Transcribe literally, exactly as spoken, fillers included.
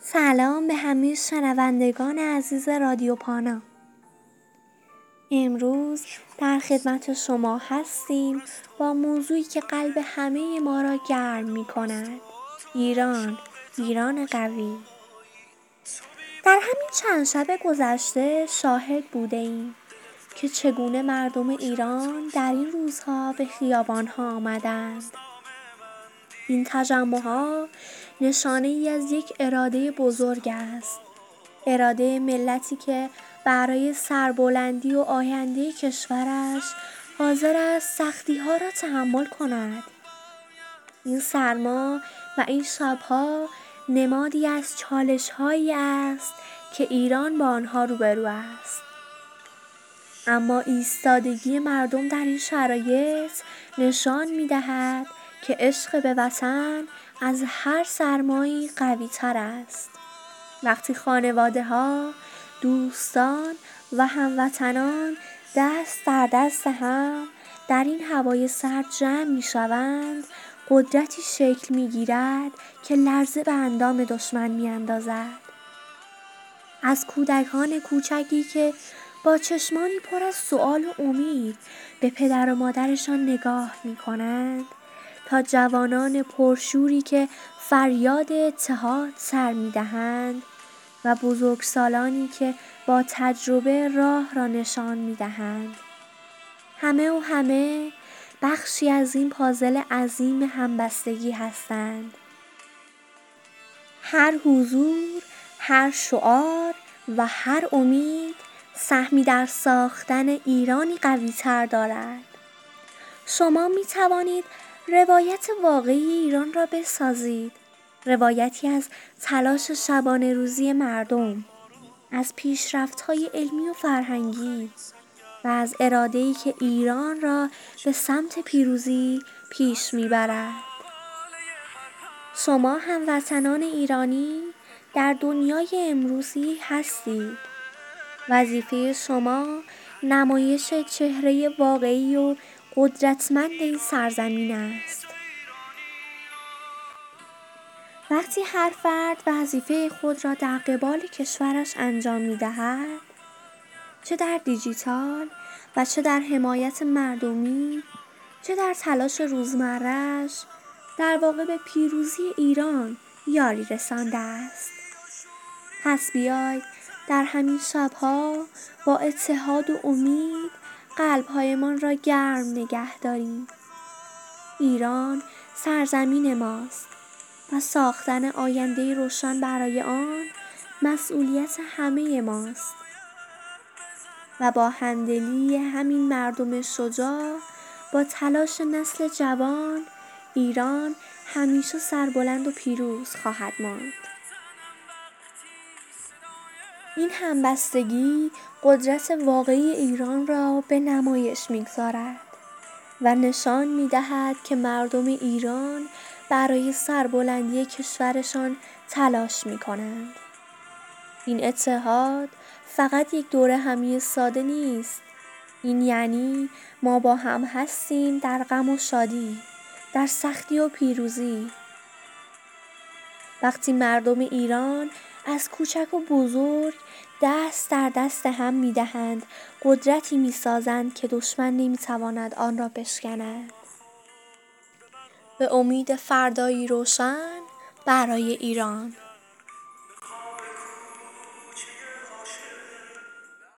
سلام به همه شنوندگان عزیز رادیو پانا. امروز در خدمت شما هستیم با موضوعی که قلب همه ما را گرم می کند. ایران، ایران قوی. در همین چند شب گذشته شاهد بوده ایم که چگونه مردم ایران در این روزها به خیابانها آمدند. این تجمعها نشانه ای از یک اراده بزرگ است. اراده ملتی که برای سربلندی و آینده کشورش حاضر است سختی ها را تحمل کند. این سرما و این شبها نمادی از چالش هایی است که ایران با آنها روبرو است. اما ایستادگی مردم در این شرایط نشان می دهد که عشق به وطن از هر سرمایی قوی تر است. وقتی خانواده ها، دوستان و هموطنان دست در دست هم در این هوای سرد جمع می شوند، قدرتی شکل می گیرد که لرزه به اندام دشمن می اندازد. از کودکان کوچکی که با چشمانی پر از سؤال و امید به پدر و مادرشان نگاه می کنند تا جوانان پرشوری که فریاد اتحاد سر می دهند و بزرگسالانی که با تجربه راه را نشان می دهند. همه و همه بخشی از این پازل عظیم همبستگی هستند. هر حضور، هر شعار و هر امید سهمی در ساختن ایرانی قوی تر دارد. شما می توانید روایت واقعی ایران را بسازید. روایتی از تلاش شبانه روزی مردم، از پیشرفت‌های علمی و فرهنگی و از اراده‌ای که ایران را به سمت پیروزی پیش می‌برد. شما هموطنان ایرانی در دنیای امروزی هستید. وظیفه شما نمایش چهره واقعی و قدرتمند این سرزمین است. وقتی هر فرد وظیفه خود را در قبال کشورش انجام می‌دهد، چه در دیجیتال و چه در حمایت مردمی، چه در تلاش روزمره‌اش، در واقع به پیروزی ایران یاری رسانده است. پس بیایید در همین شب‌ها با اتحاد و امید قلب‌هایمان را گرم نگه داریم. ایران سرزمین ماست و ساختن آینده روشن برای آن مسئولیت همه ماست. و با همدلی همین مردم شجاع، با تلاش نسل جوان، ایران همیشه سربلند و پیروز خواهد ماند. این همبستگی قدرت واقعی ایران را به نمایش می‌گذارد و نشان می‌دهد که مردم ایران برای سربلندی کشورشان تلاش می‌کنند. این اتحاد فقط یک دوره همی ساده نیست. این یعنی ما با هم هستیم در غم و شادی، در سختی و پیروزی. وقتی مردم ایران از کوچک و بزرگ دست در دست هم می‌دهند، قدرتی می‌سازند که دشمن نمی‌تواند آن را بشکند. به امید فردایی روشن برای ایران.